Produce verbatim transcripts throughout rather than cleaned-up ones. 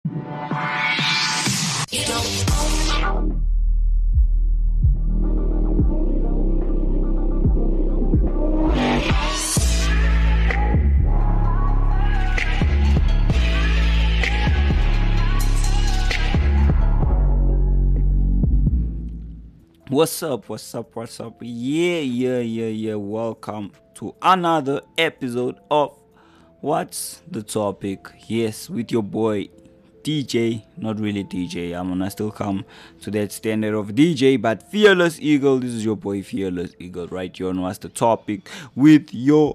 What's up, what's up, what's up? Yeah, yeah, yeah, yeah. Welcome to another episode of What's the Topic? Yes, with your boy D J. Not really D J. I'm gonna still come to that standard of D J, but Fearless Eagle. This is your boy Fearless Eagle right here on What's the Topic with your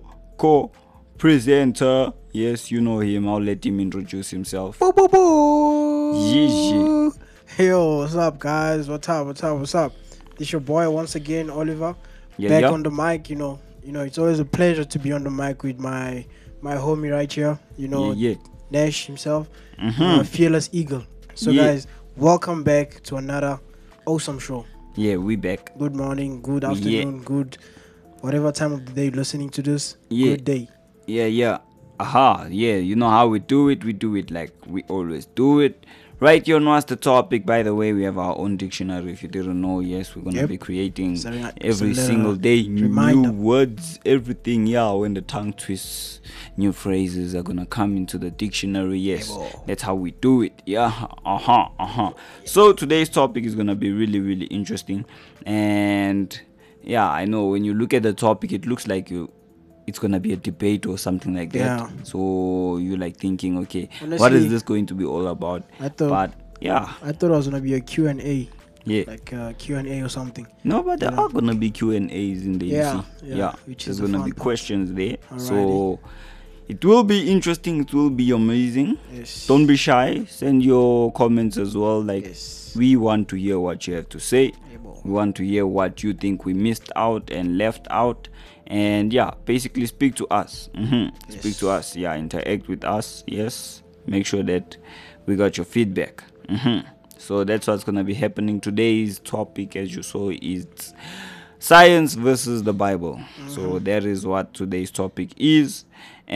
co-presenter. Yes, you know him. I'll let him introduce himself. Boo, boo, boo. Yeah, Hey, yo, what's up, guys? What's up? What's up? What's up? This your boy once again, Oliver. yeah, back yeah. on the mic. You know, you know, it's always a pleasure to be on the mic with my my homie right here. You know, yeah, yeah. Nash himself, Mhm. uh, Fearless Eagle. So, Yeah. guys, welcome back to another awesome show. Yeah, we back. Good morning, good Yeah. afternoon, good whatever time of the day you're listening to this. Yeah. Good day. Yeah, yeah. Aha, yeah. You know how we do it? We do it like we always do it. Right here on What's the Topic, by the way, we have our own dictionary. If you didn't know, yes, we're going to Yep. be creating So, yeah, every it's a single little day reminder. new words, everything. Yeah, when the tongue twists, new phrases are going to come into the dictionary. Yes, Ebo. that's how we do it. Yeah, uh-huh, uh-huh. So today's topic is going to be really, really interesting. And yeah, I know when you look at the topic, it looks like you it's gonna be a debate or something like that. Yeah. So you're like thinking, okay, what Honestly, is this going to be all about? I thought But yeah, I thought it was gonna be a Q and A, yeah. like uh, Q and A or something. No, but there Yeah. are gonna be Q and A's in there. Yeah, You see? yeah, which There's is the gonna fun be part. questions there. Alrighty. So it will be interesting. It will be amazing. Yes. Don't be shy. Send your comments as well. Like Yes. we want to hear what you have to say. Ebo. We want to hear what you think we missed out and left out. And yeah, basically speak to us. hmm Speak Yes. to us. Yeah, interact with us. Yes. Make sure that we got your feedback. hmm So that's what's going to be happening. Today's topic, as you saw, is science versus the Bible. So that is what today's topic is.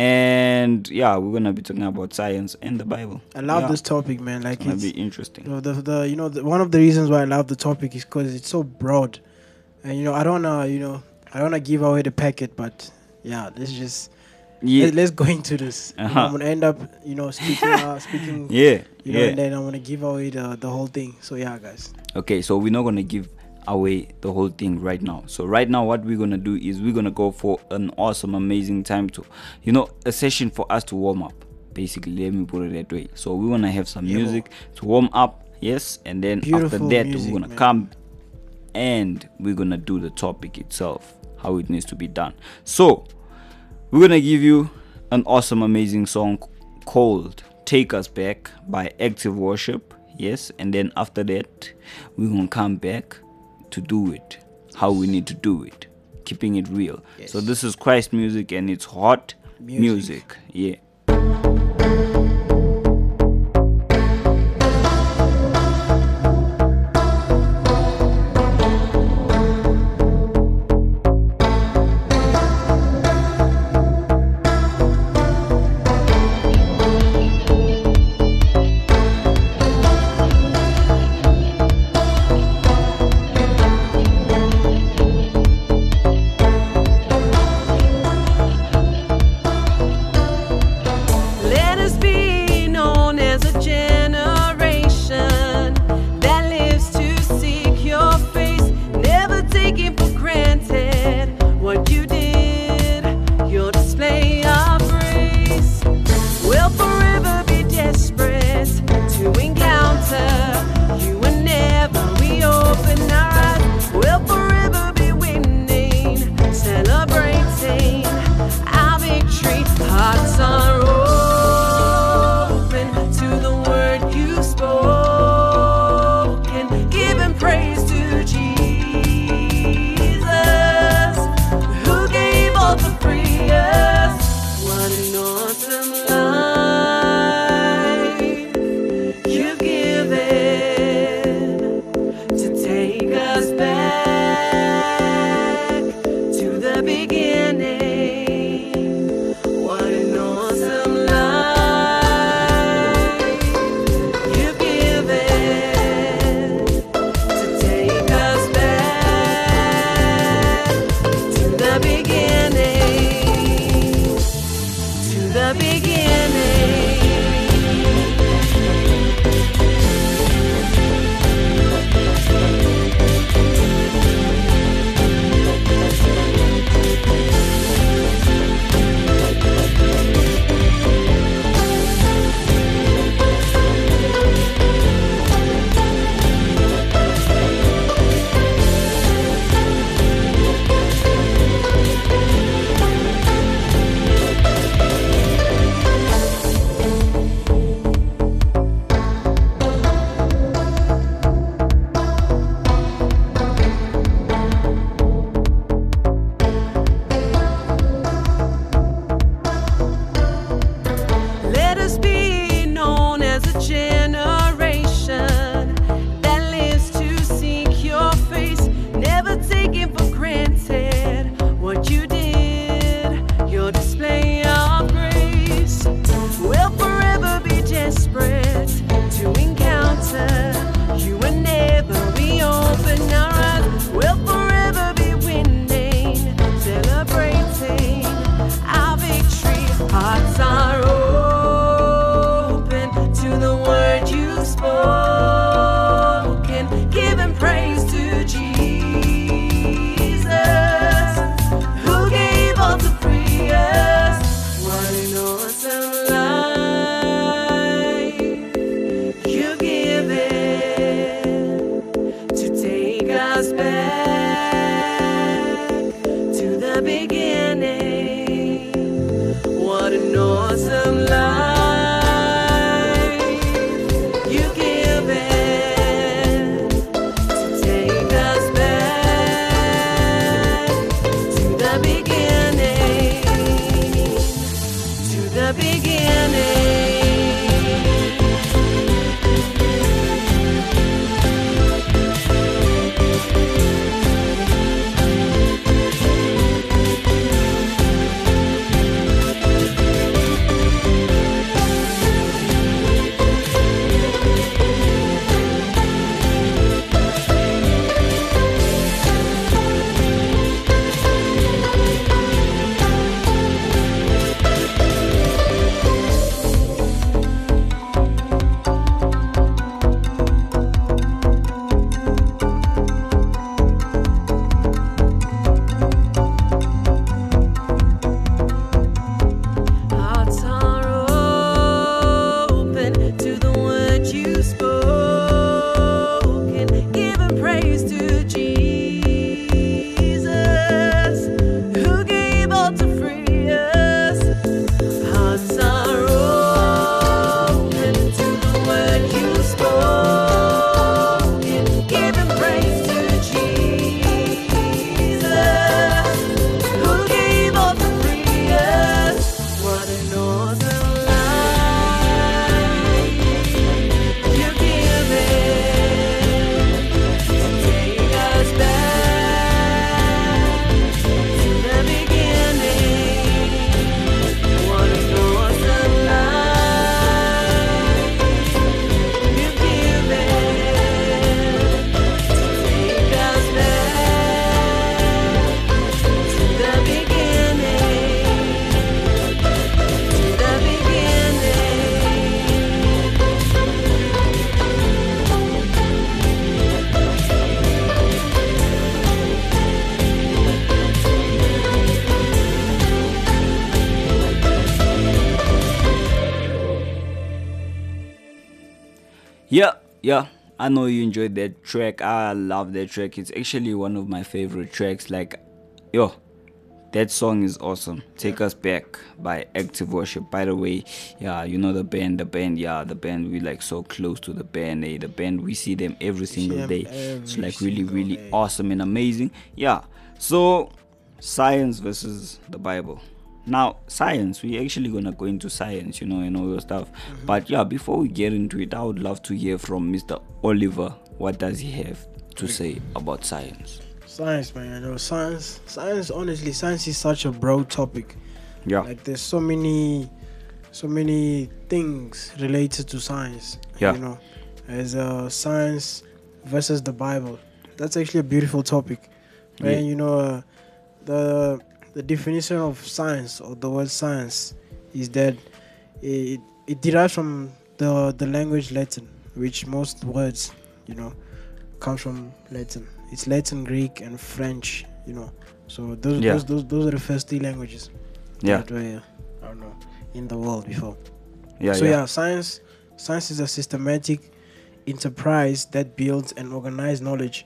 And yeah, we're going to be talking about science and the Bible. I love Yeah, this topic, man. Like It's going it's to be interesting. you know, the the you know the, one of the reasons why I love the topic is because it's so broad, and you know I don't wanna you know I don't wanna give away the packet, but yeah, let's just Yeah. let, let's go into this. You know, Uh-huh. I'm gonna end up you know speaking uh, speaking Yeah. you know, yeah. and then I'm gonna give away the the whole thing. So yeah, guys. Okay, so we're not gonna give away the whole thing right now. So right now, what we're gonna do is we're gonna go for an awesome, amazing time to, you know, a session for us to warm up. Basically, let me put it that way. So we wanna have some Yeah, music to warm up, yes, and then after Beautiful that music, we're gonna man. come and we're gonna do the topic itself, how it needs to be done. So we're gonna give you an awesome, amazing song called "Take Us Back" by Active Worship. Yes, and then after that, we're gonna come back to do it how we need to do it, keeping it real. Yes. So this is Christ music, and it's hot Music. music. Yeah. spoken, giving praise to Jesus, who gave all to free us. What an awesome life you give it to take us back to the beginning. What an awesome life. Yeah, yeah. I know you enjoyed that track. I love that track. It's actually one of my favorite tracks. Like, yo, that song is awesome. Take Us Back by Active Worship. By the way, yeah, you know the band, the band, yeah, the band. We like so close to the band. Eh? The band, we see them every single them day. every It's like really, single really day. awesome and amazing. Yeah. So, science versus the Bible. Now, science, we actually gonna go into science, you know, and all your stuff. Mm-hmm. But yeah, before we get into it, I would love to hear from Mister Oliver. What does he have to say about science? Science, man. You know, science. Science. Honestly, science is such a broad topic. Yeah, Like, there's so many, so many things related to science. Yeah. You know, as uh, science versus the Bible. That's actually a beautiful topic. Right? Yeah. You know, uh, the the definition of science, or the word science, is that it it derives from the the language Latin, which most words, you know, comes from Latin. It's Latin, Greek, and French. You know, so those Yeah. those, those those are the first three languages yeah, that were, I don't know, in the world before. yeah, so yeah, yeah, science science is a systematic enterprise that builds and organizes knowledge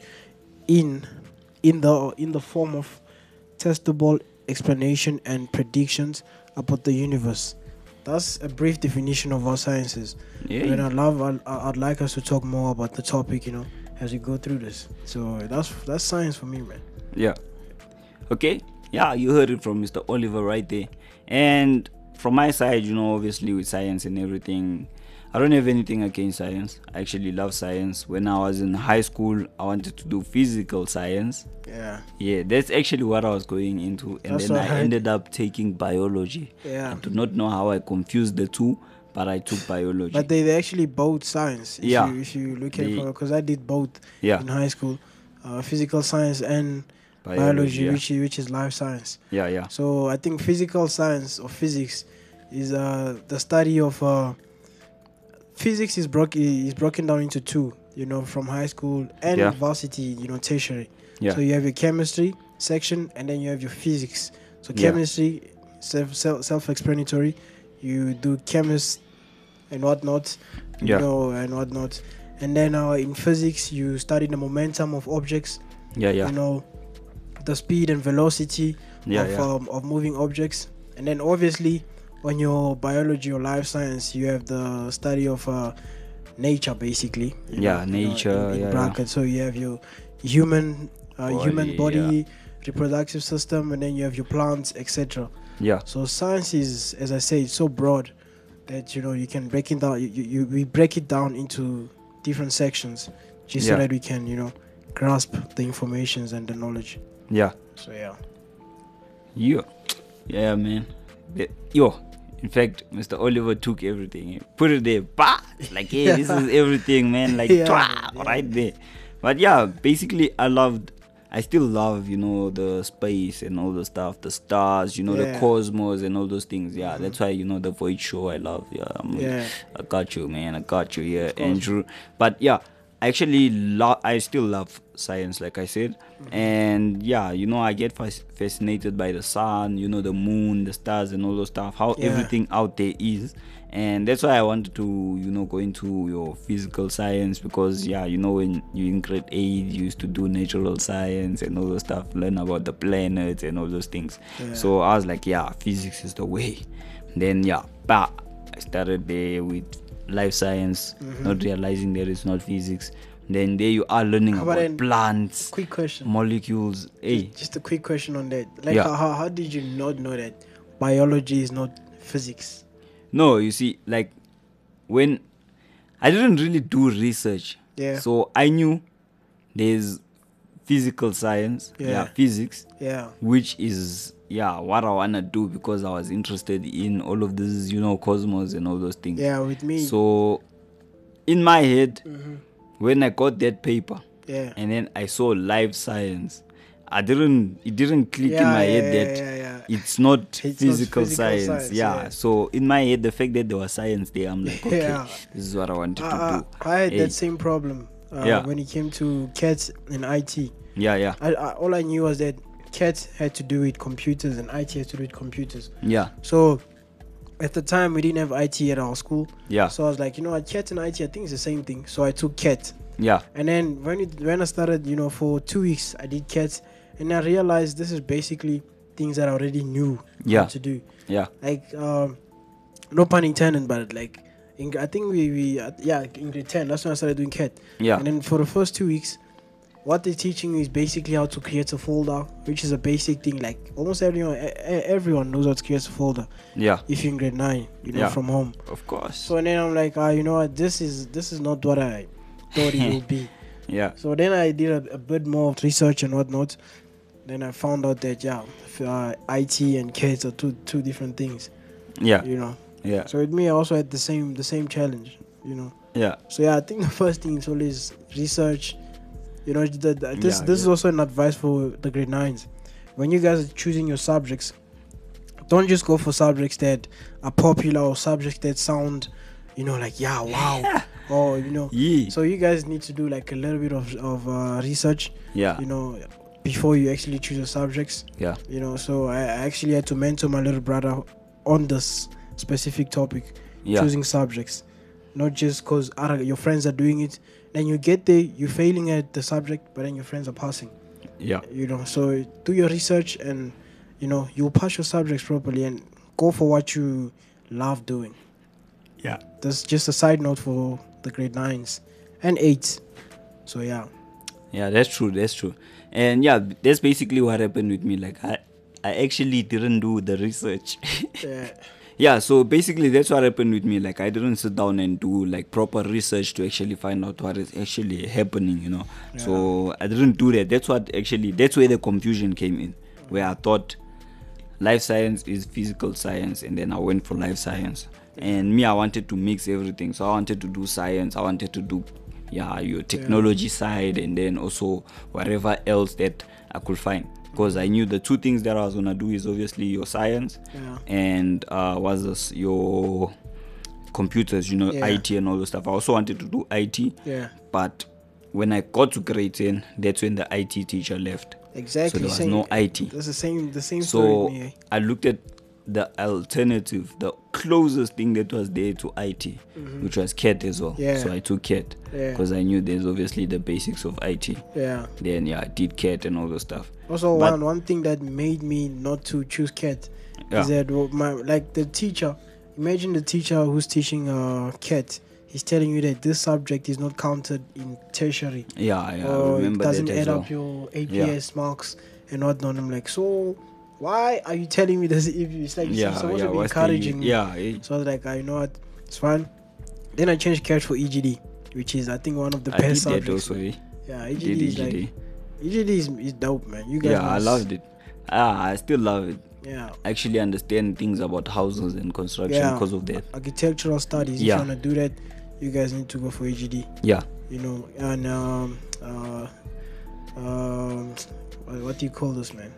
in in the in the form of testable explanation and predictions about the universe. That's a brief definition of what science is. yeah. And I'd love, I'd, I'd like us to talk more about the topic, you know, as we go through this. So that's that's science for me, man. Yeah. Okay. Yeah, you heard it from Mister Oliver right there. And from my side, you know, obviously with science and everything, I don't have anything against science. I actually love science. When I was in high school, I wanted to do physical science. Yeah, Yeah, that's actually what I was going into. And That's then what I I- ended up taking biology. yeah. I do not know how I confused the two, but I took biology. But they they actually both science. If Yeah. You, if you look at They- it, because I did both yeah, in high school, uh, physical science and biology. biology, yeah. which is, which is life science. yeah, yeah, So I think physical science or physics is uh, the study of uh, physics is broken is broken down into two. You know, from high school and Yeah. varsity. You know, tertiary. Yeah. So you have your chemistry section, and then you have your physics. So Yeah. chemistry, self self self-explanatory. You do chemist and whatnot, you Yeah. know, and whatnot. And then uh, in physics, you study the momentum of objects. Yeah, yeah, You know, the speed and velocity yeah, of yeah. Um, of moving objects. And then obviously, on your biology or life science, you have the study of uh, nature, basically. you Yeah, know, you know, nature, in, in yeah, yeah. brackets. So you have your human uh, Body, human body, reproductive system, and then you have your plants, et cetera. Yeah, So science is, as I say, it's so broad that you know you can break it down. You, you, you we break it down into different sections, just Yeah. so that we can you know grasp the informations and the knowledge. yeah. So yeah, Yeah, yeah, man. The- yo, in fact, Mister Oliver took everything. He put it there. Bah! Like, yeah, this is everything, man. Like, Yeah, twah, yeah. right there. But yeah, basically, I loved. I still love, you know, the space and all the stuff, the stars, you know, the Yeah. cosmos and all those things. Yeah, that's why, you know, the Void Show I love. Yeah, I'm, Yeah. I got you, man. I got you, yeah, course. Andrew. But yeah, I actually love. I still love science, like I said, and yeah, you know, I get fas- fascinated by the sun, you know, the moon, the stars, and all those stuff. How Yeah. everything out there is, and that's why I wanted to, you know, go into your physical science because yeah, you know, when you in grade eight, you used to do natural science and all those stuff, learn about the planets and all those things. Yeah. So I was like, yeah, physics is the way. Then yeah, but I started there with life science, Mm-hmm. not realizing that it's not physics. Then there you are learning How about about then- plants, quick question. molecules. Hey, Just a quick question on that. Like, Yeah. how, how did you not know that biology is not physics? no, you see, like when I didn't really do research, Yeah. so I knew there's physical science, yeah, Yeah. physics, Yeah. which is yeah what I wanna do because I was interested in all of this, you know, cosmos and all those things. Yeah, with me. So in my head, Mhm. when I got that paper Yeah. and then I saw life science, I didn't it didn't click in Yeah, my yeah, head yeah, that yeah, yeah. it's not It's not physical, physical science. science, yeah. yeah. So in my head, the fact that there was science there, I'm like, okay, Yeah. this is what I wanted I, to I, do. I had Hey. that same problem uh, Yeah. when it came to cats in I T. Yeah, yeah, I, I, all I knew was that cats had to do with computers and I T had to do with computers. yeah, So at the time, we didn't have I T at our school. yeah, So I was like, you know what, cat and I T, I think it's the same thing. So I took cat. yeah, And then when it, when I started, you know, for two weeks, I did cat. And I realized this is basically things that I already knew Yeah. how to do. yeah, Like, um, no pun intended, but like, in, I think we, we uh, yeah, in grade ten, that's when I started doing cat. yeah, And then for the first two weeks, what they're teaching you is basically how to create a folder, which is a basic thing. Like almost everyone, e- e- everyone knows how to create a folder. yeah, If you're in grade nine, you know, Yeah. from home. of course. So then I'm like, ah, you know what, this is this is not what I thought it would be. Yeah, So then I did a, a bit more of research and whatnot. Then I found out that yeah, f- uh, I T and kids are two two different things. yeah, You know. yeah, So with me, I also had the same the same challenge. You know. yeah, So yeah, I think the first thing is always research. You know, the, the, this Yeah, this is yeah. also an advice for the grade nines. When you guys are choosing your subjects, don't just go for subjects that are popular or subjects that sound, you know, like yeah, wow, or you know. yeah, So you guys need to do like a little bit of of uh, research, yeah, you know, before you actually choose your subjects. yeah, You know, so I I actually had to mentor my little brother on this specific topic, yeah, choosing subjects, not just because your friends are doing it. Then you get there, you're failing at the subject, but then your friends are passing. yeah, You know, so do your research, and you know you'll pass your subjects properly, and go for what you love doing. yeah. That's just a side note for the grade nines and eights. So yeah, Yeah, that's true. That's true. And yeah, that's basically what happened with me. Like I, I actually didn't do the research. yeah, Yeah, so basically that's what happened with me. Like I didn't sit down and do like proper research to actually find out what is actually happening, you know. So I didn't do that. That's what actually that's where the confusion came in. Where I thought life science is physical science, and then I went for life science. And me, I wanted to mix everything. So I wanted to do science, I wanted to do yeah, your technology side, and then also whatever else that I could find. Because I knew the two things that I was gonna do is obviously your science yeah, and uh was this your computers, you know, Yeah. I T and all the stuff. I also wanted to do I T, Yeah. but when I got to grade ten, that's when the I T teacher left. Exactly. So there was same, no I T. That's the same. The same So story. With me. I looked at the alternative, the closest thing that was there to I T, which was C A T as well. Mm-hmm. Yeah. So I took C A T Yeah. because I knew there's obviously the basics of I T. Yeah. Then yeah, I did C A T and all the stuff. Also, But- one one thing that made me not to choose C A T Yeah. is that well, my like the teacher. Imagine the teacher who's teaching uh, C A T. He's telling you that this subject is not counted in tertiary. Yeah, yeah, I or remember it doesn't that add as well. up your A P S marks and whatnot. I'm like, so why are you telling me this? If it's like Yeah, you're supposed yeah, to be what's the- encouraging me. yeah, eh, So I was like, I know what, it's fine. Then I changed C A T for E G D, which is I think one of the I did best that subjects. also. Eh? Yeah, E Did G D is E G D. like E G D is, is dope, man. You guys Yeah, I must- loved it. Ah, I still love it. Yeah, I actually understand things about houses and construction Yeah. because of that. architectural studies. Yeah. If you wanna do that, you guys need to go for E G D. Yeah, You know, and um, uh, um, what what do you call this, man?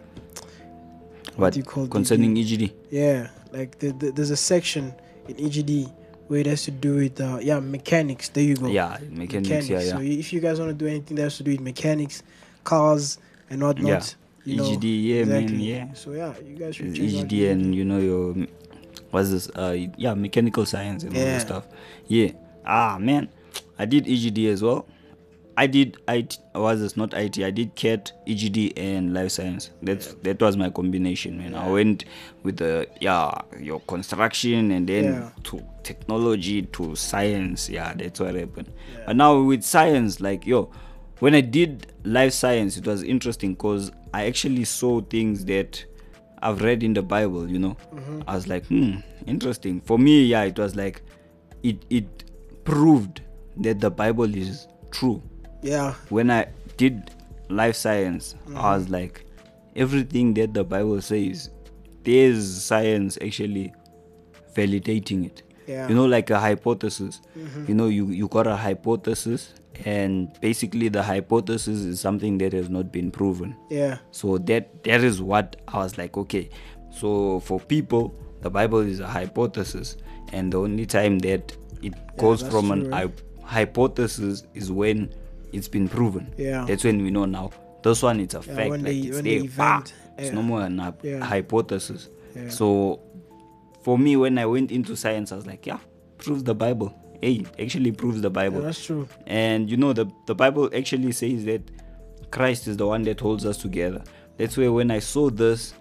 but do you call the- concerning E G D, Yeah, like the, the, there's a section in E G D where it has to do with uh, yeah mechanics. There you go. yeah, mechanics, yeah, So yeah. if you guys want to do anything that has to do with mechanics, cars and whatnot, Yeah. you know, E G D, yeah, man, exactly. yeah. So yeah, you guys should It's check E G out D and you know your what's this? Uh, yeah, mechanical science and all Yeah. that stuff. Yeah. Ah, man, I did E G D as well. I did I T. Was this not I T? I did C A T, E G D, and life science. That's that was my combination, man. I went with the yeah your construction and then Yeah. to technology to science. Yeah, that's what happened. Yeah. But now with science, like yo, when I did life science, it was interesting because I actually saw things that I've read in the Bible, you know. Mm-hmm. I was like, hmm, interesting. For me, yeah, it was like it it proved that the Bible is true. Yeah, When I did life science, Mm-hmm. I was like, everything that the Bible says, there's science actually validating it. yeah, You know, like a hypothesis. Mhm. You know, you, you got a hypothesis, and basically the hypothesis is something that has not been proven. yeah, So that that is what I was like, okay. So for people, the Bible is a hypothesis, and the only time that it goes that's from an true, eh? hy- hypothesis is when it's been proven. Yeah. That's when we know now. This one it's a Yeah, fact, when like the- it's when the there. Bah! event- It's yeah. no more an hy- Yeah. hypothesis. Yeah. So for me, when I went into science, I was like, yeah, proves the Bible. Hey, actually proves the yeah, Bible. that's true. And you know, the, the Bible actually says that Christ is the one that holds us together. That's where when I saw this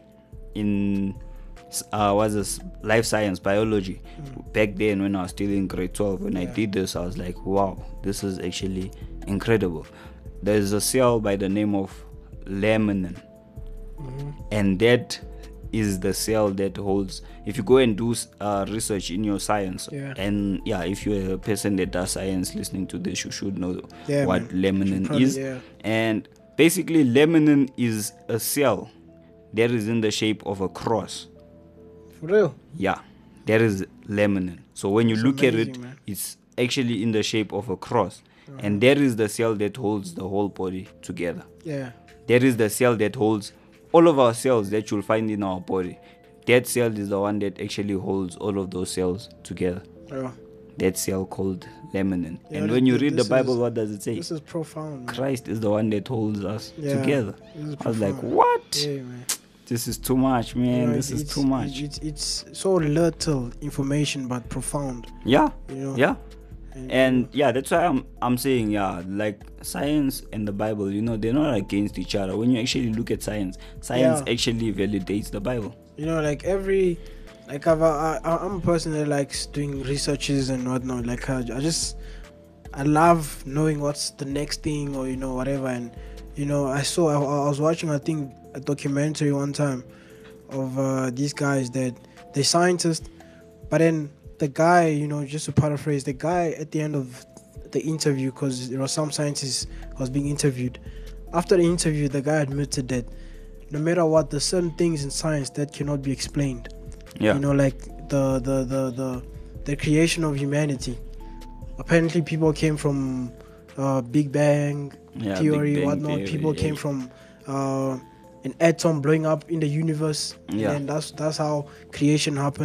in uh, was this life science biology back then when I was still in grade twelve, when I Yeah. did this, I was like, wow, this is actually incredible. There's a cell by the name of laminin, Mm-hmm. and that is the cell that holds. If you go and do uh, research in your science, Yeah. and yeah, if you're a person that does science listening to this, you should know Yeah, what man. Should laminin probably- is. yeah. And basically, laminin is a cell that is in the shape of a cross. For real. Yeah, that is laminin. So when you That's look at amazing, it, man. it's actually in the shape of a cross, Uh-huh. and that is the cell that holds the whole body together. Yeah, That is the cell that holds all of our cells that you'll find in our body. That cell is the one that actually holds all of those cells together. yeah. That cell called laminin. Yeah, and this- when you read the this Bible, is- what does it say? This is profound. Man. Christ is the one that holds us Yeah, together. this is I was like, profound. what? Yeah, man. This is too much, man. You know, this it's- is it's- too much. It's, it's so little information but profound. yeah, You know. yeah. And, And yeah, that's why I'm I'm saying, yeah, like science and the Bible, you know, they're not against each other. When you actually look at science, science Yeah. actually validates the Bible. you know, like every, like I've, I, I- I'm a person that likes doing researches and whatnot. Like I, I just, I love knowing what's the next thing or you know whatever. And you know, I saw I, I was watching I think a documentary one time of uh, these guys that they're scientists, but then the guy, you know, just to paraphrase, the guy at the end of the interview, because there was some scientist was being interviewed. After the interview, the guy admitted that no matter what, there's certain things in science that cannot be explained. Yeah. You know, like the the the the, the creation of humanity. Apparently, people came from uh, Big Bang Yeah, theory, Big Bang whatnot. theory, People yeah. came from uh, an atom blowing up in the universe, Yeah. and that's that's how creation happened.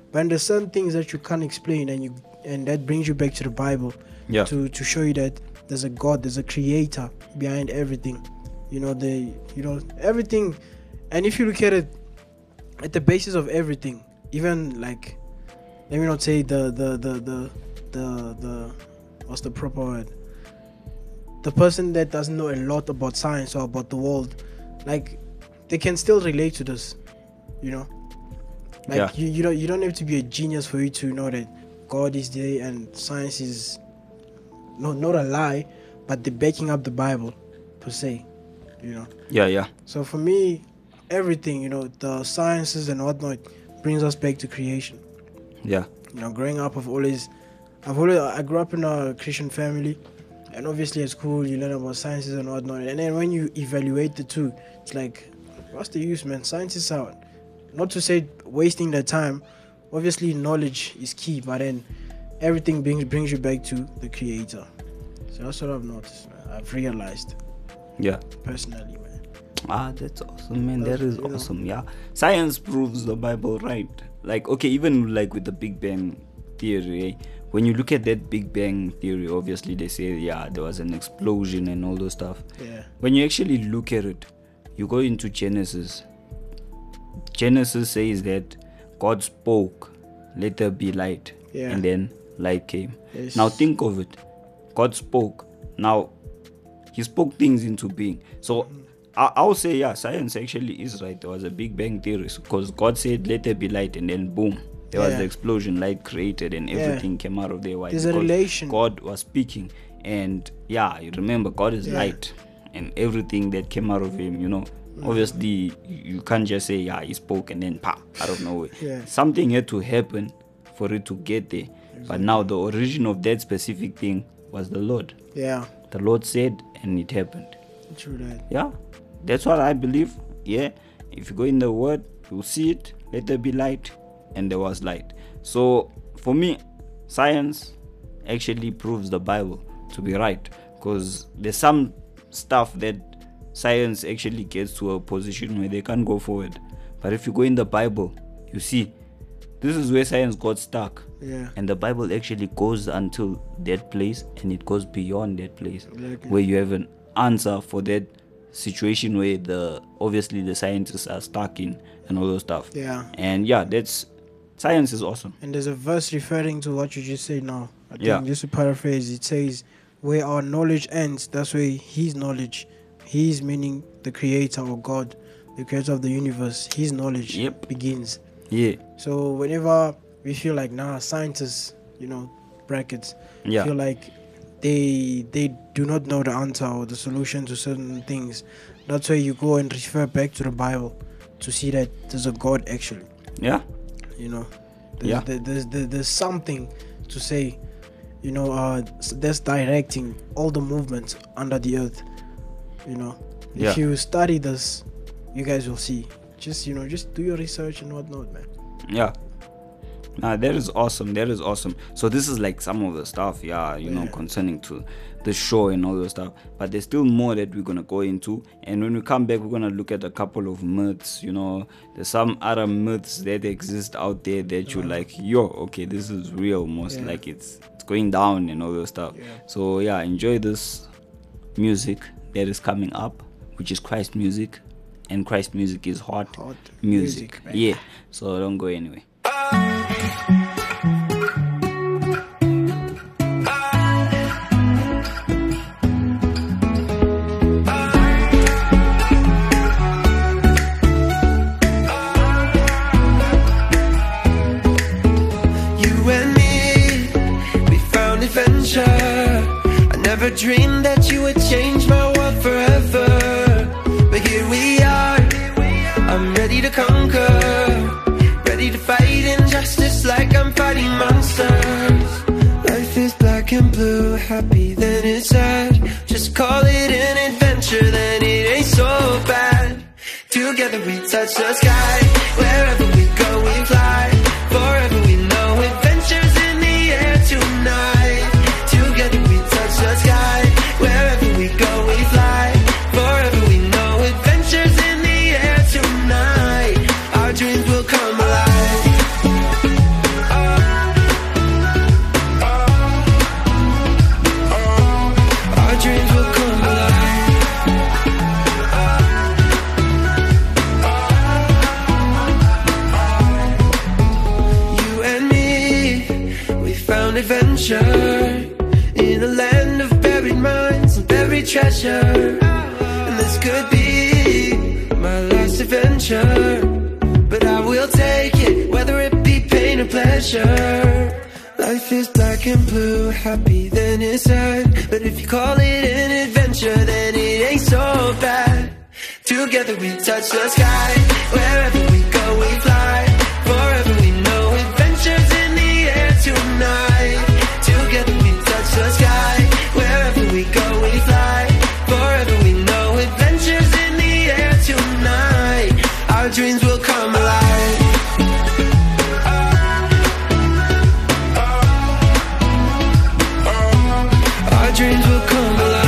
But there's certain things that you can't explain, and you and that brings you back to the Bible Yeah. to to show you that there's a God, there's a creator behind everything. You know, the you know everything. And if you look at it, at the basis of everything, even like, let me not say the the the the the, the what's the proper word? The person that doesn't know a lot about science or about the world, like, they can still relate to this, you know. Like Yeah. you, you don't you don't have to be a genius for you to know that God is there and science is no not a lie, but they're backing up the Bible per se, you know. Yeah, yeah. So for me, everything, you know, the sciences and whatnot brings us back to creation. Yeah. You know, growing up, I've always, I've always, I grew up in a Christian family, and obviously at school you learn about sciences and whatnot. And then when you evaluate the two, it's like, what's the use, man? Science is out. Not to say wasting the time. Obviously, knowledge is key, but then everything brings brings you back to the Creator. So that's what I've noticed, man. I've realized Yeah. personally, man. Ah, that's awesome, man. That's- That is you know. awesome. Yeah. Science proves the Bible right. Like, okay, even like with the Big Bang theory, eh? When you look at that Big Bang theory, obviously they say, yeah, there was an explosion and all those stuff. Yeah. When you actually look at it, you go into Genesis. Genesis says that God spoke, let there be light. Yeah. And then light came. Yes. Now think of it. God spoke. Now, he spoke things into being. So, I, I'll say, yeah, science actually is right. There was a Big Bang theory because God said, let there be light, and then boom, there was Yeah. the explosion, light created, and Yeah. everything came out of there. Why? There's a Because relation. God was speaking, and yeah, you remember, God is Yeah. light, and everything that came out of him, you know, obviously, you you can't just say, yeah, he spoke, and then pa, out of nowhere. Yeah. Something had to happen for it to get there. But now, the origin of that specific thing was the Lord. Yeah. The Lord said, and it happened. True that. Yeah, that's what I believe. Yeah, if you go in the word, you'll see it. Let there be light, and there was light. So for me, science actually proves the Bible to be right, because there's some stuff that science actually gets to a position where they can't go forward. But if you go in the Bible, you see this is where science got stuck. Yeah. And the Bible actually goes until that place, and it goes beyond that place, Exactly. where you have an answer for that situation where the obviously the scientists are stuck in and all those stuff. Yeah. And yeah, that's science is awesome. And there's a verse referring to what you just said now. I think Yeah. just to paraphrase, it says, where our knowledge ends, that's where his knowledge, his meaning the creator or God, the creator of the universe, his knowledge Yep. begins. Yeah, So whenever we feel like, nah, scientists, you know, brackets, yeah, feel like they they do not know the answer or the solution to certain things, that's why you go and refer back to the Bible to see that there's a God actually. yeah, You know, there's, Yeah. there- there's, there- there's something to say, you know, uh, s- that's directing all the movements under the earth. You know, if Yeah. you study this, you guys will see. Just, you know, just do your research and whatnot, man. yeah. Nah, that is awesome. That is awesome. So this is like some of the stuff, yeah, you know, Yeah. concerning to the show and all those stuff. But there's still more that we're gonna go into. And when we come back, we're gonna look at a couple of myths. You know, there's some other myths that exist out there that you're like, yo, okay, this is real. Most Yeah. like it's it's going down and all those stuff. Yeah. So yeah, enjoy this music that is coming up, which is Christ music, and Christ music is hot, Hot music. music, man. Yeah. So don't go anywhere. You and me, we found adventure. I never dreamed that you would change my world forever. But here we are, I'm ready to conquer. Ready to fight injustice like I'm fighting monsters. Life is black and blue, happy then it's sad. Just call it an adventure, then it ain't so bad. Together we touch the sky, wherever we go we fly. Forever we know adventures in the air tonight. Together we touch the sky, wherever we go we fly. Forever we know adventures in the air tonight. Our dreams will come alive. adventure in a land of buried minds and buried treasure. And this could be my last adventure, but I will take it, whether it be pain or pleasure. Life is black and blue, happy then it's sad, but if you call it an adventure, then it ain't so bad. Together we touch the sky, wherever we go we fly. Forever we know adventures in the air tonight. Together we touch the sky, wherever we go we fly. Forever we know adventures in the air tonight. Our dreams will come alive. Our dreams will come alive.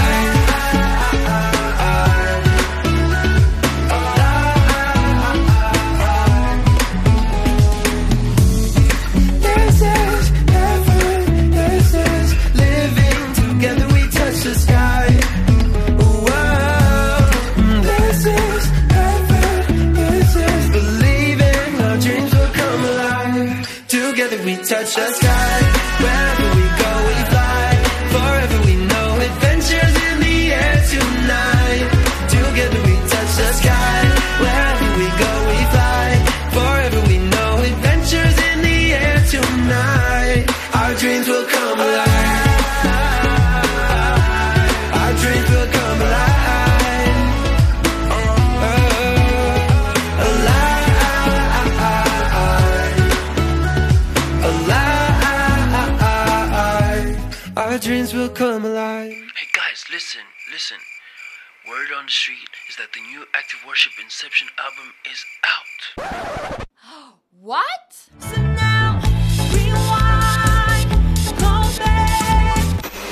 We touch the sky, wherever we go we fly. Forever we know adventures in the air tonight. Together we touch the sky, wherever we go we fly. Forever we know adventures in the air tonight. Our dreams will come alive. Our dreams will come alive. Oh, alive. Our dreams will come alive. Hey guys, listen, listen. Word on the street is that the new Active Worship Inception album is out. What? So now, rewind, go back.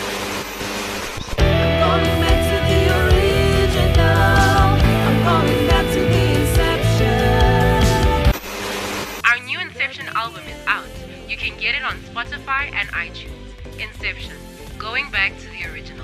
I'm going back to the original. I'm going back to the Inception. Our new Inception album is out. You can get it on Spotify and iTunes. Inception, going back to the original.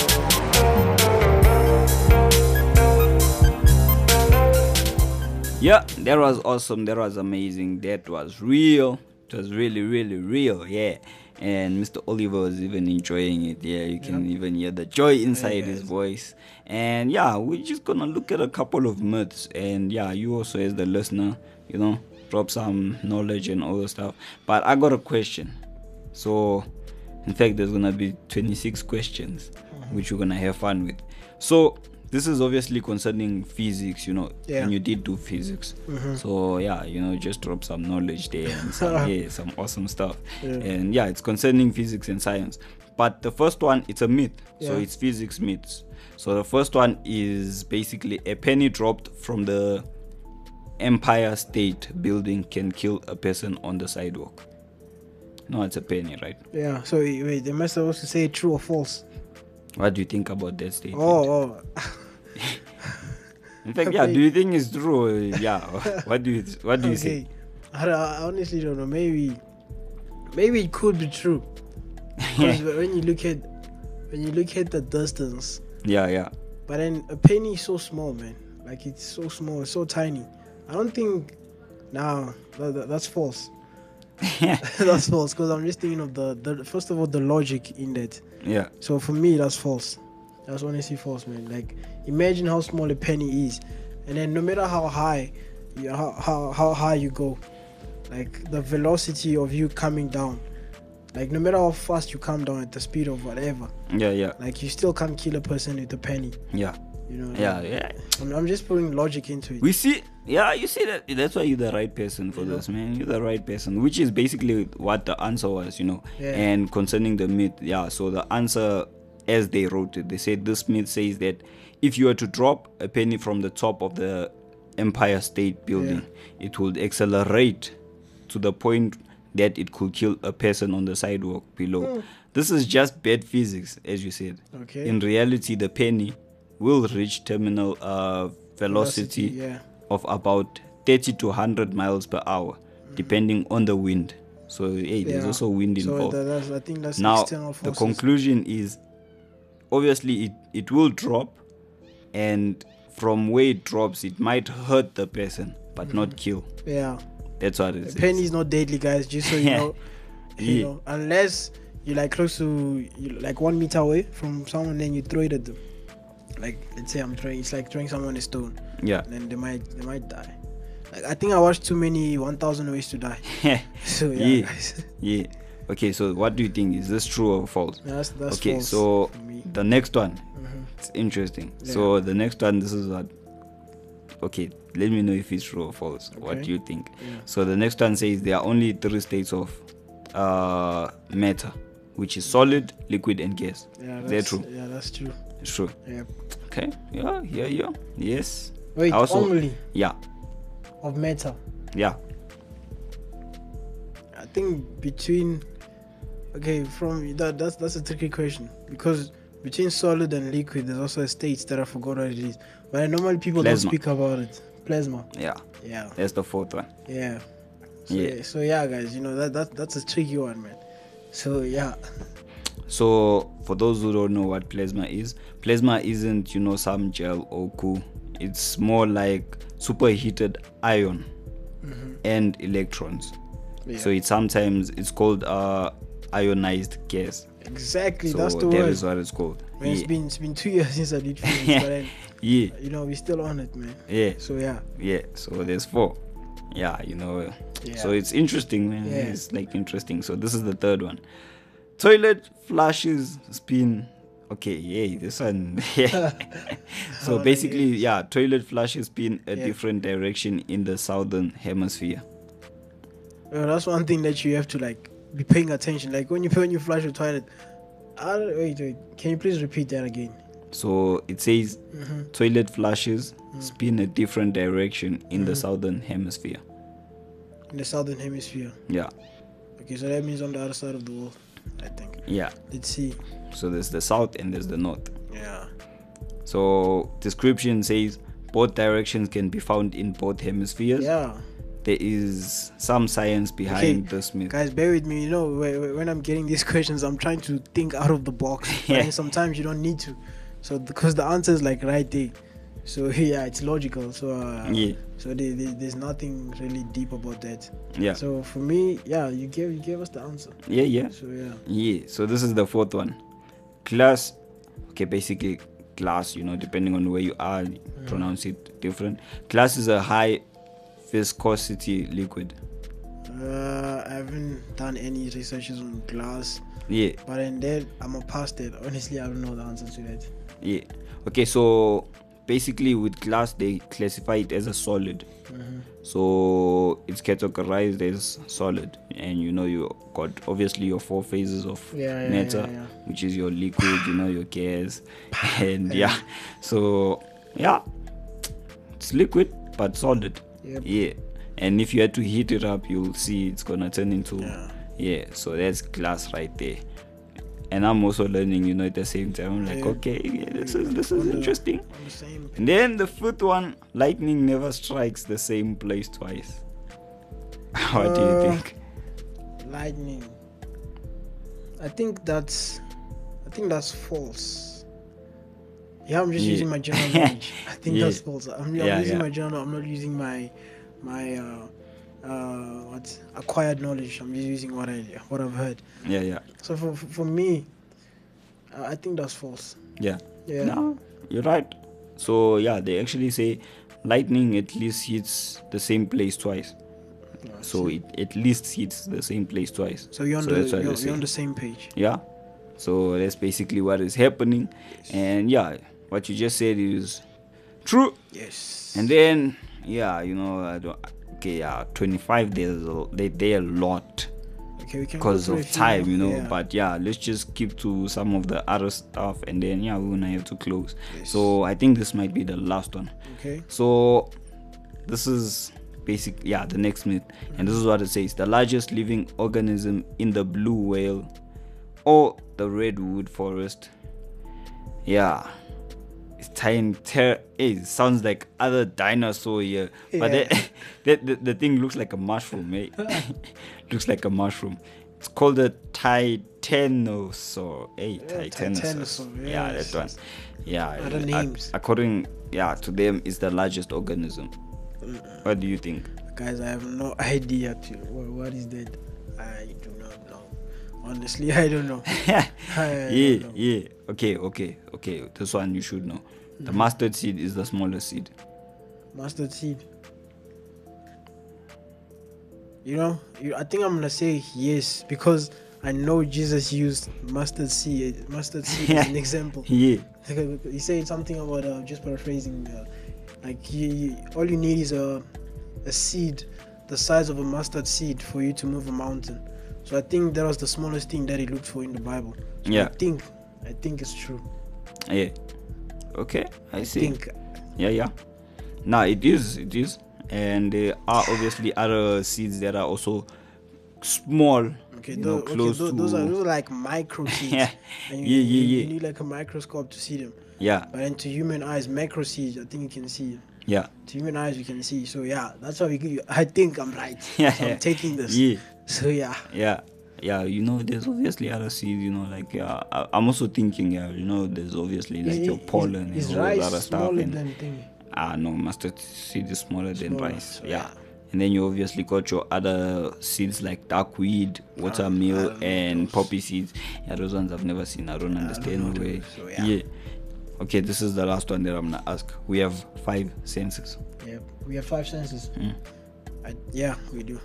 Yeah, that was awesome. That was amazing. That was real. It was really, really real. Yeah. And Mister Oliver was even enjoying it. Yeah, you can yep. even hear the joy inside his voice. And yeah, we're just gonna look at a couple of myths. And yeah, you also as the listener, you know, drop some knowledge and all the stuff. But I got a question. So in fact, there's gonna be twenty-six questions, mm-hmm. which we're gonna have fun with. So this is obviously concerning physics, you know, yeah. and you did do physics. Mm-hmm. So yeah, you know, just drop some knowledge there and some, yeah, some awesome stuff. Yeah. And yeah, it's concerning physics and science. But the first one, it's a myth. Yeah. So it's physics myths. So the first one is basically a penny dropped from the Empire State Building can kill a person on the sidewalk. No, it's a penny, right? Yeah. So wait, they must also say true or false. What do you think about that statement? Oh, oh. In fact, okay. yeah. Do you think it's true? Yeah. What do you What do you okay. say? I, I honestly don't know. Maybe, maybe it could be true. Because when you look at when you look at the distance. Yeah, yeah. But then a penny is so small, man. Like it's so small, it's so tiny. I don't think. Nah, that, that, that's false. That's false because I'm just thinking of the, the first of all the logic in that. Yeah. So for me that's false. That's honestly false, man. Like imagine how small a penny is, and then no matter how high, you, how, how how high you go, like the velocity of you coming down, like no matter how fast you come down at the speed of whatever. Yeah, yeah. Like you still can't kill a person with a penny. Yeah. You know. Yeah, like, yeah. I'm, I'm just putting logic into it. We see. Yeah, you see that. That's why you're the right person for yeah. this, man. You're the right person, which is basically what the answer was, you know. Yeah. And concerning the myth, yeah. So the answer, as they wrote it, they said this myth says that if you were to drop a penny from the top of the Empire State Building, yeah. it would accelerate to the point that it could kill a person on the sidewalk below. Mm. This is just bad physics, as you said. Okay. In reality, the penny will reach terminal uh, velocity, velocity yeah. of about thirty to one hundred miles per hour, mm-hmm. depending on the wind. So, hey, there's yeah. also wind so involved. That's, I think that's now, external forces. The conclusion is, obviously, it, it will drop, and from where it drops, it might hurt the person, but mm-hmm. not kill. Yeah. That's what it is. The penny is not deadly, guys, just so you know. You yeah. know, unless you're like close to, you like one meter away from someone, then you throw it at them. Like let's say I'm throwing, it's like throwing someone a stone. Yeah. Then they might they might die. Like I think I watched too many one thousand Ways to Die. So yeah, Yeah. guys. Yeah. Okay, so what do you think? Is this true or false? That's that's Okay, false so for me. the next one, Mhm. it's interesting. Yeah. So the next one, this is what. Okay, let me know if it's true or false. What Okay. do you think? Yeah. So the next one says there are only three states of uh, matter, which is solid, liquid, and gas. Yeah, Is that that's true? Yeah, that's true. It's true. Yeah. Okay. Yeah. Yeah. Yeah. Yes. Wait, Also- only Yeah. of matter. Yeah. I think between okay, from that that's that's a tricky question because between solid and liquid there's also a state that I forgot what it is. But normally people Plasma. don't speak about it. Plasma. Yeah. Yeah. That's the fourth one. Yeah. So, Yeah. yeah. So yeah, guys, you know that, that that's a tricky one, man. So yeah. So for those who don't know what plasma is, plasma isn't, you know, some gel or goo. It's more like superheated ion and electrons. Yeah. So it's sometimes it's called uh ionized gas. Exactly, So that's the that word. is what it's called. Man, it's Yeah. been it's been two years since I did physics, but then, Yeah. you know, we're still on it, man. Yeah. So yeah. Yeah. So there's four. Yeah, you know. Yeah. So it's interesting, man. Yeah. It's like interesting. So this is the third one. Toilet flushes spin. Okay, yeah, this one. Yeah. So How basically, that is. yeah, toilet flushes spin a Yeah. different direction in the southern hemisphere. Well, that's one thing that you have to like be paying attention. Like when you when you flush the toilet. I don't, wait, wait. Can you please repeat that again? So it says Mm-hmm. toilet flushes spin a different direction in the Mhm. southern hemisphere. In the southern hemisphere. Yeah, Okay, so that means on the other side of the world, I think. yeah. Let's see. So there's the south and there's the north. Yeah. So description says both directions can be found in both hemispheres. Yeah. There is some science behind Okay, this myth. Guys, bear with me. You know, wh- wh- when I'm getting these questions, I'm trying to think out of the box. Yeah. And sometimes you don't need to. So because the answer is like right there. So yeah, it's logical. So uh, Yeah, so there, there, there's nothing really deep about that. yeah, So for me, yeah, you gave you gave us the answer. yeah, yeah. So yeah. Yeah, so this is the fourth one. Glass, okay, basically glass, you know, depending on where you are, you pronounce it different. Glass is a high viscosity liquid. Uh, I haven't done any researches on glass, Yeah, but in that I'm a past that. Honestly, I don't know the answer to that. yeah. Okay, so basically with glass, they classify it as a solid. Mhm. So it's categorized as solid. And you know, you got obviously your four phases of Yeah, yeah, matter, yeah, yeah. which is your liquid, you know, your gas. And yeah, so yeah, it's liquid but solid. Yep. Yeah, and if you had to heat it up, you'll see it's gonna turn into Yeah. yeah. So that's glass right there. And I'm also learning, you know, at the same time. I'm like, Yeah. okay, yeah, this is this On is the- interesting. On the same. And then the fifth one, lightning never strikes the same place twice. What do you Uh, think? Lightning. I think that's. I think that's false. Yeah, I'm just Yeah. using my general knowledge. I think Yeah. that's false. I'm, I'm Yeah, using yeah. my general. I'm not using my my uh, uh, what acquired knowledge. I'm just using what I what I've heard. Yeah, yeah, So for for, for me, uh, I think that's false. yeah. Yeah. No, you're right. So yeah, they actually say lightning at least hits the same place twice. Yeah, So it at least hits the same place twice. So you're on so the that's what you're, they you're on say. the same page. Yeah. So that's basically what is happening. And yeah, what you just said is true. Yes. And then yeah, you know, I don't, okay, yeah, twenty-five. There's a, they they a lot okay, we can go because through a of few time, more. you know. Yeah. But yeah, let's just keep to some of the other stuff, and then yeah, we're gonna have to close. Yes. So I think this might be the last one. Okay. So this is basic, yeah, the next myth, and this is what it says: the largest living organism in the blue whale or the redwood forest. Yeah, it's tiny. Ter- it sounds like other dinosaur here, but Yeah. that, that the, the thing looks like a mushroom, eh? Looks like a mushroom. It's called a titanosaur. Hey, Yeah, titanosaur. titanosaur, Yeah, yes. that one. Yeah, Other ac- names. according yeah to them, is the largest organism. What do you think? Guys, I have no idea. To, what, what is that? I do not know. Honestly, I don't know. I, I yeah, don't know. yeah. Okay, okay, okay. This one you should know. The mustard seed is the smallest seed. Mustard seed. You know, you, I think I'm gonna say yes because I know Jesus used mustard seed, mustard seed as an example. Yeah, He said something about uh, just paraphrasing, uh, like you, you, all you need is a a seed the size of a mustard seed for you to move a mountain. So I think that was the smallest thing that he looked for in the Bible. So Yeah. I think I think it's true. yeah. Okay, I I see. think Yeah, yeah. Nah, it is, it is. And there are obviously other seeds that are also small. okay, you tho- know, okay close tho- to. those are those are like micro seeds. Yeah. And Yeah, yeah, you, yeah. You need like a microscope to see them. Yeah, But then to human eyes, macro seeds, I think you can see. yeah. To human eyes, you can see. So yeah, that's how we. Get, I think I'm right. Yeah, So I'm taking this. Yeah, So yeah. yeah. Yeah, you know, there's obviously other seeds, you know, like, yeah, I, I'm also thinking, yeah, you know, there's obviously like Is- your is- pollen is and all those rice other stuff. smaller And, than thing? ah, no, mustard seed is smaller than Smaller, rice. so Yeah. yeah. And then you obviously got your other seeds like duckweed, I watermill, don't know and those. poppy seeds. Yeah, those ones I've never seen. I don't understand know why. those, so yeah. Okay, this is the last one that I'm gonna ask. We have five senses. Yeah, we have five senses. Mm. I, yeah, we do.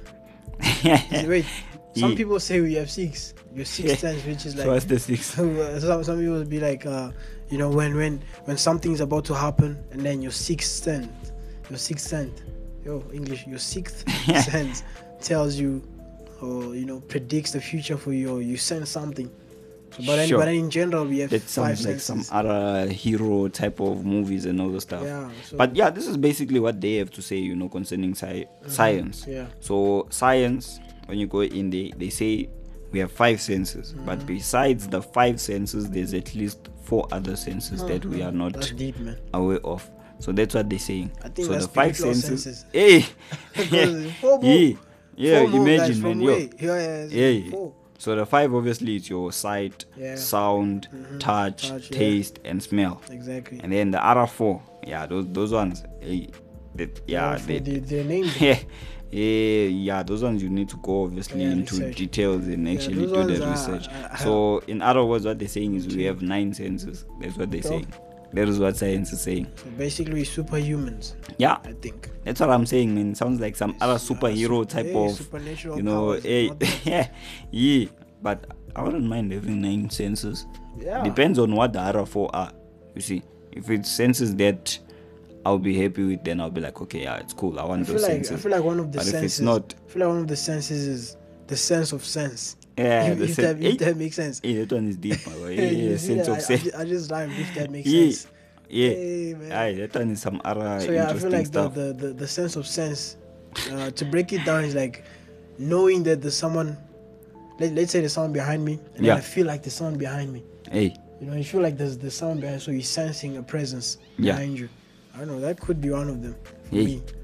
Wait, some Yeah. people say we have six. Your sixth sense, which is like So what's the six? some, some people will be like, uh, you know, when when when something's about to happen, and then your sixth sense, your sixth sense, yo English, your sixth sense tells you, or you know, predicts the future for you, or you sense something. So, but then, Sure. but then in general, we have That five sounds like senses. some other hero type of movies and all the stuff. Yeah, so- But yeah, this is basically what they have to say, you know, concerning sci- science. Yeah. So science, when you go in there, they say we have five senses. Mm-hmm. But besides the five senses, there's at least four other senses that we are not That's deep, man. aware of. So that's what they're saying. I think so that's the five spiritual senses. senses. Hey, Because four more- yeah, yeah. four more guys Imagine, from man. Yo. way. Yeah, yeah, Yeah, yeah. yeah. Four. So the five obviously is your sight, Yeah. sound, touch, Touch, yeah. taste, and smell. Exactly. And then the other four, yeah, those those ones, eh, that, yeah, they, they, they, they're named. yeah, yeah, yeah, those ones you need to go obviously Yeah, into research. details and actually those do the ones are- research. are- So in other words, what they're saying is we have nine senses. That's what they're Oh. saying. That is what science is saying. So basically, we're superhumans, Yeah, I think. that's what I'm saying, man. Sounds like some other superhero type Hey, of, supernatural you know, powers, hey, not that. yeah, yeah. But I wouldn't mind having nine senses. Yeah. Depends on what the other four are. You see, if it's senses that I'll be happy with, then I'll be like, okay, yeah, it's cool. I I want feel those like senses. I feel like one of the But if senses. it's not, I feel like one of the senses is the sense of sense. yeah, if, the if, sen- that, if hey, that makes sense. hey, that one is deep, my boy. Yeah, You yeah, see sense that? of I, sense. I, ju- I just rhymed if that makes Yeah, sense. yeah, Hey, man. Aye, that one is some other So yeah, I feel interesting like the, stuff. the, the, the sense of sense, uh, to break it down, is like knowing that there's someone. Let, let's say there's someone behind me, and Yeah. then I feel like there's someone behind me. Hey, You know, you feel like there's there's someone behind, so you're sensing a presence Yeah. behind you. I don't know. That could be one of them for Yeah. me.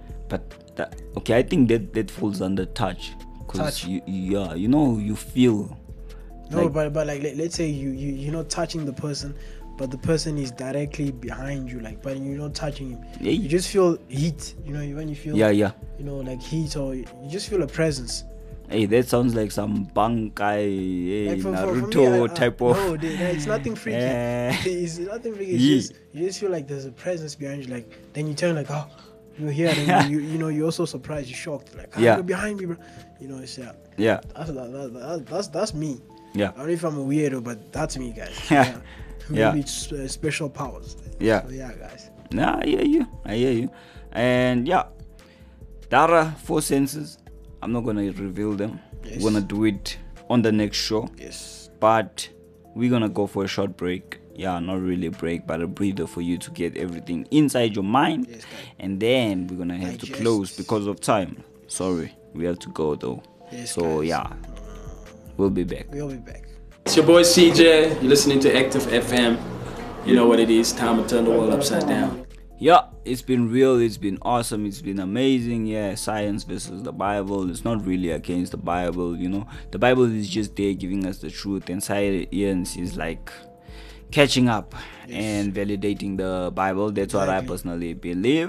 but that, okay, I think that that falls under touch. Cause Touch. you, yeah, you know, you feel. No, Like- but but like let, let's say you you you're not touching the person, but the person is directly behind you, like, but you're not touching him. Yeah. You just feel heat. You know, when you feel Yeah, yeah. you know, like heat, or you just feel a presence. Hey, that sounds like some Bankai, hey, Like for- for- for me, Naruto I- I- type of. No, dude, it's nothing freaky. Eh. It's nothing freaky. It's Yeah. just you just feel like there's a presence behind you. Like then you turn like, oh, you're here. Then you, you you know you're also surprised. You're shocked. Like, ah, Yeah. you're behind me, bro. You know, it's yeah. Yeah, That's that, that, that, that's that's me. yeah, I don't know if I'm a weirdo, but that's me, guys. Yeah. Maybe Yeah. it's uh, special powers. yeah. So yeah, guys. Nah, I hear you. I hear you. And yeah, there are four senses. I'm not gonna reveal them. Yes. We're gonna do it on the next show. Yes. But we're gonna go for a short break. Yeah, not really a break, but a breather for you to get everything inside your mind. Yes, guys. And then we're gonna have to Digest. close because of time. Sorry, we have to go though. Yes, so guys. yeah, we'll be back. We'll be back. It's your boy C J. You're listening to Active F M. You know what it is. Time to turn the world upside down. Yeah, it's been real, it's been awesome, it's been amazing. Yeah, science versus the Bible. It's not really against the Bible, you know. The Bible is just there giving us the truth, and science is like catching up and validating the Bible. That's what I Exactly. personally believe.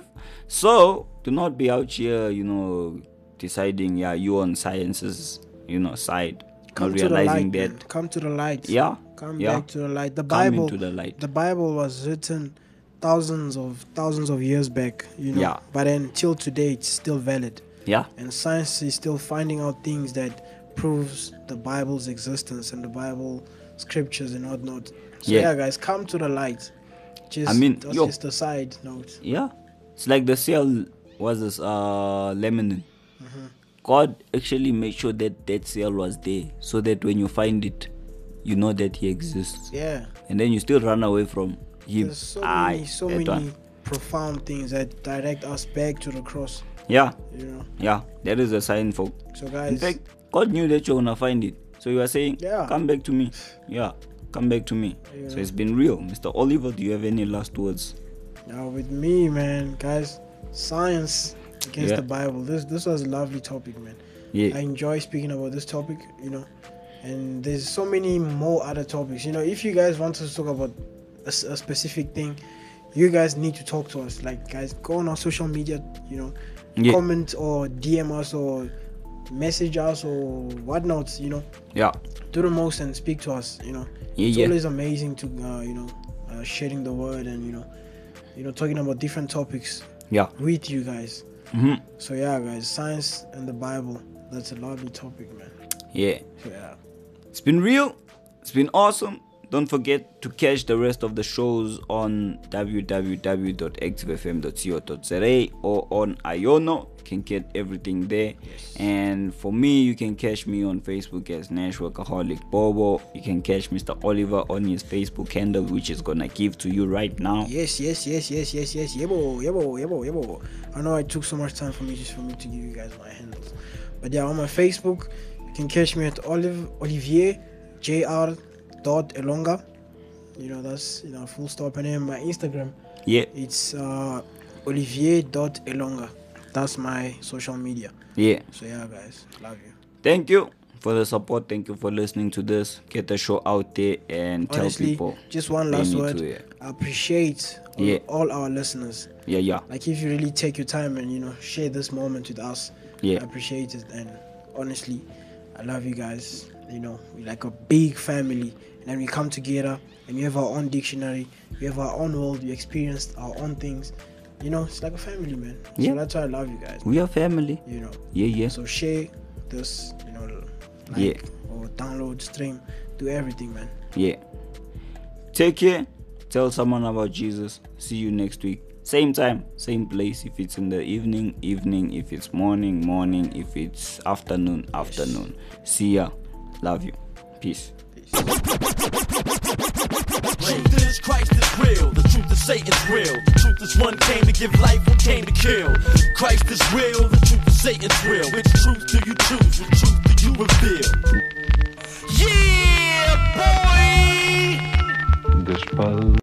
So do not be out here, you know, deciding, yeah, you on science's, you know, side. come not to the realizing light, that. man. Come to the light. Yeah, Come yeah. back to the light. The Come Bible. into the light. The Bible was written thousands of thousands of years back. You know. Yeah. But until today, it's still valid. Yeah, And science is still finding out things that proves the Bible's existence and the Bible scriptures and whatnot. So Yeah. yeah, guys, come to the light. Just, I mean, that's yo. just a side note. yeah. It's like the cell was this uh Lebanon. Mm-hmm. God actually made sure that that cell was there, so that when you find it, you know that he exists, Yeah. and then you still run away from him. There's so Aye, many, so that many one. profound things that direct us back to the cross. Yeah, You know. yeah. That is a sign for. So In guys, fact, God knew that you're gonna find it, so you are saying, Yeah. "Come back to me." Yeah, come back to me. Yeah. So it's been real, Mister Oliver. Do you have any last words? now with me, man, guys, science against Yeah. the Bible. This this was a lovely topic, man. Yeah, I enjoy speaking about this topic, you know, and there's so many more other topics. You know, if you guys want us to talk about a, s- a specific thing, you guys need to talk to us. Like, guys, go on our social media, you know, yeah, comment or D M us or message us or whatnot, you know, yeah, do the most and speak to us, you know. yeah, It's yeah. always amazing to, uh, you know, uh, sharing the word and, you know, you know, talking about different topics Yeah. with you guys. hmm So, yeah, guys, science and the Bible, that's a lovely topic, man. Yeah. So, yeah. It's been real. It's been awesome. Don't forget to catch the rest of the shows on w w w dot active f m dot co dot z a or on Iono. You can get everything there. And for me, you can catch me on Facebook as Nash Workaholic Bobo. You can catch Mister Oliver on his Facebook handle, which is gonna give to you right now. Yes, yes, yes, yes, yes, yes. Yebo, yebo, yebo, yebo. I know it took so much time for me just for me to give you guys my handles. But yeah, on my Facebook, you can catch me at Olive Olivier J R dot Elonga. You know, that's, you know, full stop. And then my Instagram, Yeah, it's uh Olivier dot Elonga. That's my social media. yeah. So yeah, guys, love you. Thank you for the support. Thank you for listening to this. Get the show out there and tell Honestly, people. just one they last need word. to, yeah. I appreciate all, Yeah. all our listeners. Yeah, yeah. Like, if you really take your time and, you know, share this moment with us, Yeah. I appreciate it. And honestly, I love you guys. You know, we're like a big family, and then we come together and we have our own dictionary, we have our own world, we experienced our own things. You know, it's like a family, man. Yeah. So that's why I love you guys. We are family. You know, Yeah, yeah. so share this, you know, like, Yeah. or download, stream, do everything, man. Yeah. Take care. Tell someone about Jesus. See you next week. Same time, same place. If it's in the evening, evening. If it's morning, morning. If it's afternoon, afternoon. See ya. Love you. Peace. Truth is Christ is real. The truth is Satan's real. The truth is one came to give life, one came to kill. Christ is real. The truth is Satan's real. Which truth do you choose? Which truth do you reveal? Yeah, boy. The spell